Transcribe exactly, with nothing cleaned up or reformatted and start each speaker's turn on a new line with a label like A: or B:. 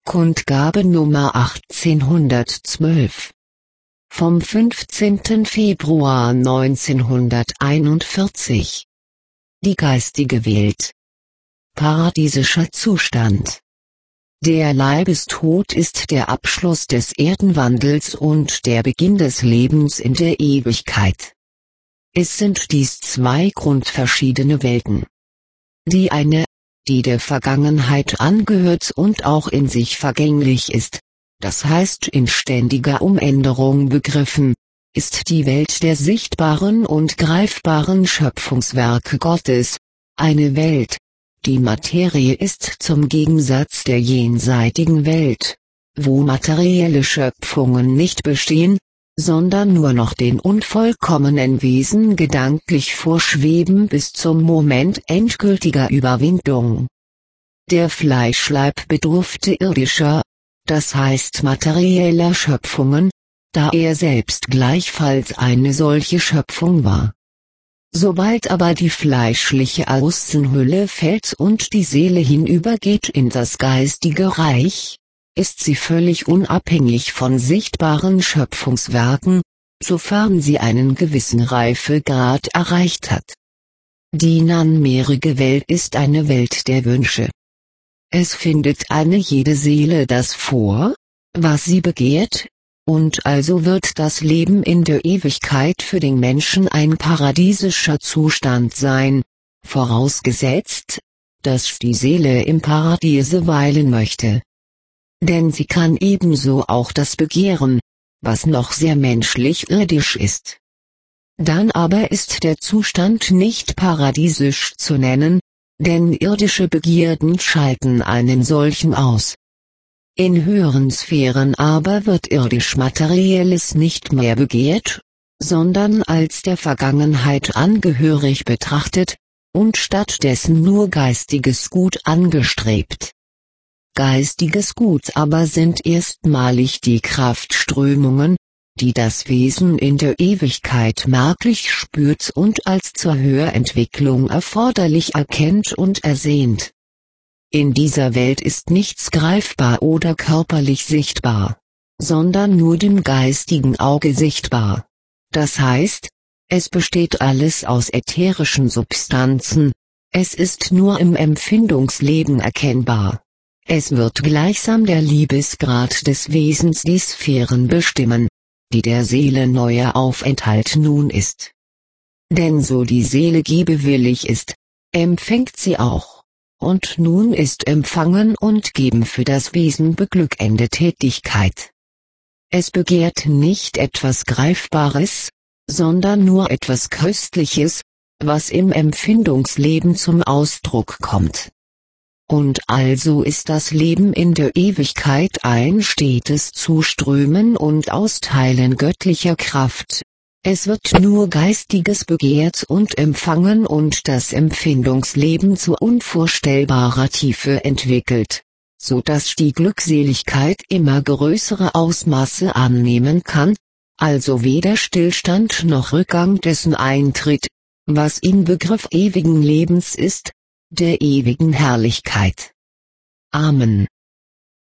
A: Kundgabe Nummer achtzehnhundertzwölf. Vom fünfzehnten Februar neunzehnhunderteinundvierzig. Die geistige Welt. Paradiesischer Zustand. Der Leibestod ist der Abschluss des Erdenwandels und der Beginn des Lebens in der Ewigkeit. Es sind dies zwei grundverschiedene Welten. Die eine, die der Vergangenheit angehört und auch in sich vergänglich ist, das heißt in ständiger Umänderung begriffen, ist die Welt der sichtbaren und greifbaren Schöpfungswerke Gottes, eine Welt, die Materie ist zum Gegensatz der jenseitigen Welt, wo materielle Schöpfungen nicht bestehen, sondern nur noch den unvollkommenen Wesen gedanklich vorschweben bis zum Moment endgültiger Überwindung. Der Fleischleib bedurfte irdischer, das heißt materieller Schöpfungen, da er selbst gleichfalls eine solche Schöpfung war. Sobald aber die fleischliche Außenhülle fällt und die Seele hinübergeht in das geistige Reich, ist sie völlig unabhängig von sichtbaren Schöpfungswerken, sofern sie einen gewissen Reifegrad erreicht hat. Die nunmehrige Welt ist eine Welt der Wünsche. Es findet eine jede Seele das vor, was sie begehrt, und also wird das Leben in der Ewigkeit für den Menschen ein paradiesischer Zustand sein, vorausgesetzt, dass die Seele im Paradiese weilen möchte. Denn sie kann ebenso auch das begehren, was noch sehr menschlich irdisch ist. Dann aber ist der Zustand nicht paradiesisch zu nennen, denn irdische Begierden schalten einen solchen aus. In höheren Sphären aber wird irdisch-materielles nicht mehr begehrt, sondern als der Vergangenheit angehörig betrachtet, und stattdessen nur geistiges Gut angestrebt. Geistiges Gut aber sind erstmalig die Kraftströmungen, die das Wesen in der Ewigkeit merklich spürt und als zur Höherentwicklung erforderlich erkennt und ersehnt. In dieser Welt ist nichts greifbar oder körperlich sichtbar, sondern nur dem geistigen Auge sichtbar. Das heißt, es besteht alles aus ätherischen Substanzen, es ist nur im Empfindungsleben erkennbar. Es wird gleichsam der Liebesgrad des Wesens die Sphären bestimmen, die der Seele neuer Aufenthalt nun ist. Denn so die Seele gebewillig ist, empfängt sie auch, und nun ist Empfangen und Geben für das Wesen beglückende Tätigkeit. Es begehrt nicht etwas Greifbares, sondern nur etwas Köstliches, was im Empfindungsleben zum Ausdruck kommt. Und also ist das Leben in der Ewigkeit ein stetes Zuströmen und Austeilen göttlicher Kraft. Es wird nur Geistiges begehrt und empfangen und das Empfindungsleben zu unvorstellbarer Tiefe entwickelt, so dass die Glückseligkeit immer größere Ausmaße annehmen kann, also weder Stillstand noch Rückgang dessen eintritt, was Inbegriff ewigen Lebens ist, der ewigen Herrlichkeit. Amen.